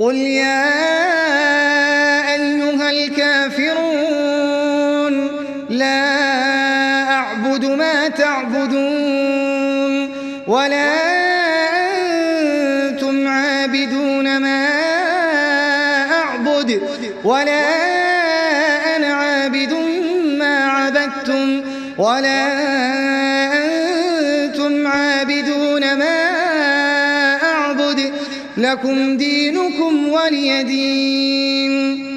قل يا أيها الكافرون لا أعبد ما تعبدون ولا أنتم عابدون ما أعبد ولا أنا عابد ما عبدتم ولا أنتم عابدون ما أعبد لكم دينكم ولي دين.